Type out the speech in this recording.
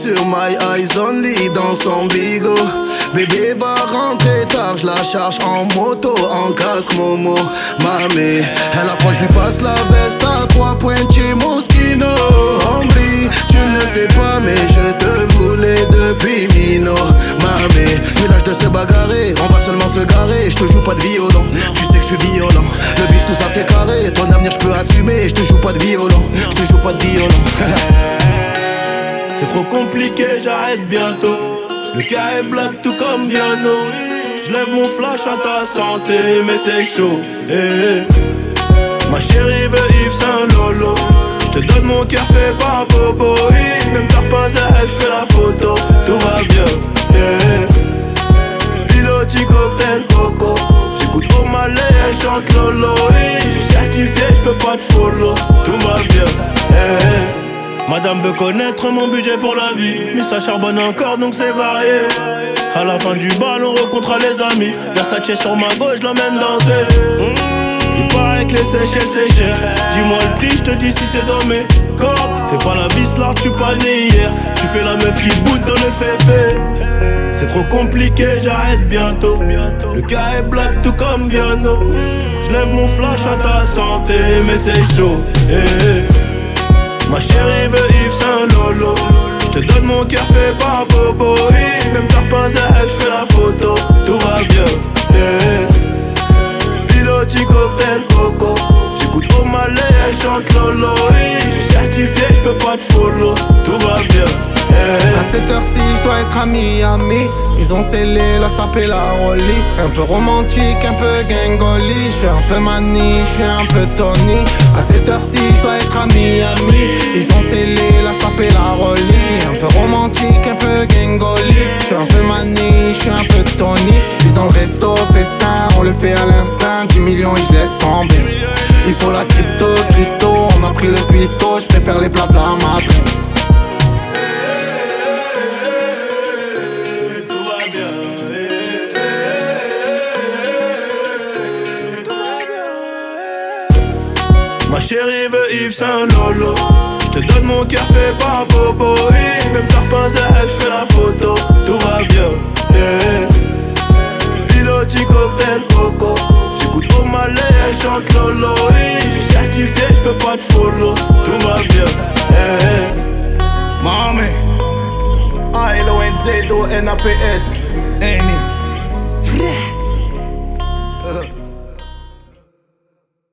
sur My Eyes Only dans son bigot. Bébé va rentrer tard, je la charge en moto, en casque Momo. Mamé, elle a fois je lui passe la veste à 3 points chez Moschino. Hombre, tu ne sais pas mais je te voulais depuis Mino. Mamé, village de se bagarrer, on va seulement se garer. Je te joue pas de violon, tu sais que je suis violent. Le bif tout ça c'est carré, ton avenir je peux assumer. Je te joue pas de violon, je te joue pas de violon. C'est trop compliqué, j'arrête bientôt. Le cas est black tout comme Viano. J'lève mon flash à ta santé, mais c'est chaud. Ma chérie veut Yves Saint Lolo. J'te donne mon cœur fait par Bobo. Même t'as pas à j'fais la photo. Tout va bien. Piloti cocktail coco. J'écoute O'Malley, elle chante Lolo. J'suis certifié, j'peux pas te follow. Tout va bien. Madame veut connaître mon budget pour la vie, mais ça charbonne encore donc c'est varié. À la fin du bal on rencontrera les amis. Versace sur ma gauche, je l'emmène danser. Il paraît que les Seychelles c'est cher. Dis-moi le prix, je te dis si c'est dans mes cordes. Fais pas la vis là, tu pas né hier. Tu fais la meuf qui boude dans le féfé. C'est trop compliqué, j'arrête bientôt. Le cas est black tout comme Viano. J'lève mon flash à ta santé, mais c'est chaud. Ma chérie veut Yves Saint Lolo. J'te donne mon cœur fait par Bobo. Même t'as pas à j'fais la photo. Tout va bien. Piloti cocktail coco. J'écoute O'Malley, elle chante Lolo. J'suis certifié, j'peux pas te follow. Tout va bien. À cette heure-ci, je dois être à Miami. Ils ont scellé la sape et la rollie. Un peu romantique, un peu gangoli. Je suis un peu Manny, je suis un peu Tony. À cette heure-ci, je dois être à Miami. Ils ont scellé la sape et la rollie. Un peu romantique, un peu gangoli. Je suis un peu Manny, je suis un peu Tony. Je suis dans le resto, festin, on le fait à l'instinct. 10 millions et je laisse tomber. Il faut la crypto, Christo. On a pris le cuistot, je préfère les blabla Madrid. Ma chérie veut Yves Saint Lolo. J'te donne mon cœur fait par Bobo. Même t'as pas à j'fais la photo. Tout va bien. Piloti cocktail coco. J'écoute O'Malley, elle chante Lolo. J'suis certifié, j'peux pas te follow. Tout va bien. Mami, A-L-O-N-Z-O-N-A-P-S. Annie.